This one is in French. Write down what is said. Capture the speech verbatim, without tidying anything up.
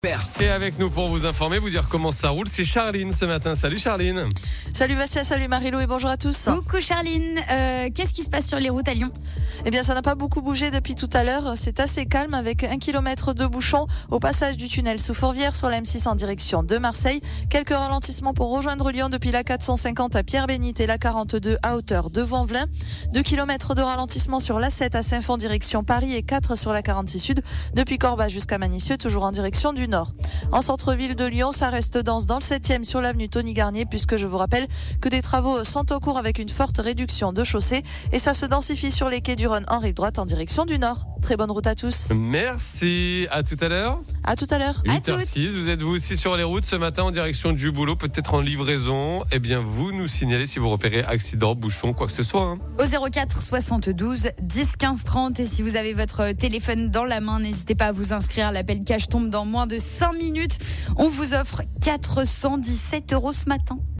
Et avec nous pour vous informer, vous dire comment ça roule, c'est Charline ce matin. Salut Charline. Salut Bastien, salut Marilou et bonjour à tous. Coucou Charline, euh, qu'est-ce qui se passe sur les routes à Lyon ? Eh bien ça n'a pas beaucoup bougé depuis tout à l'heure, c'est assez calme avec un kilomètre de bouchon au passage du tunnel sous Fourvière sur la M six en direction de Marseille. Quelques ralentissements pour rejoindre Lyon depuis la quatre cent cinquante à Pierre-Bénite et la quarante-deux à hauteur de Vanvelin. deux kilomètres de ralentissement sur l'A sept à Saint-Fond direction Paris et quatre sur la quarante-six Sud depuis Corbas jusqu'à Manicieux, toujours en direction du Nord. En centre-ville de Lyon, ça reste dense dans le septième sur l'avenue Tony Garnier puisque je vous rappelle que des travaux sont au cours avec une forte réduction de chaussée et ça se densifie sur les quais du Rhône en rive droite en direction du Nord. Très bonne route à tous. Merci, à tout à l'heure. À tout à l'heure. huit heures six, vous êtes vous aussi sur les routes ce matin en direction du boulot, peut-être en livraison. Eh bien, vous nous signalez si vous repérez accident, bouchon, quoi que ce soit. Hein. Au zéro quatre soixante-douze dix quinze trente et si vous avez votre téléphone dans la main, n'hésitez pas à vous inscrire. L'appel cash tombe dans moins de cinq minutes. On vous offre quatre cent dix-sept euros ce matin.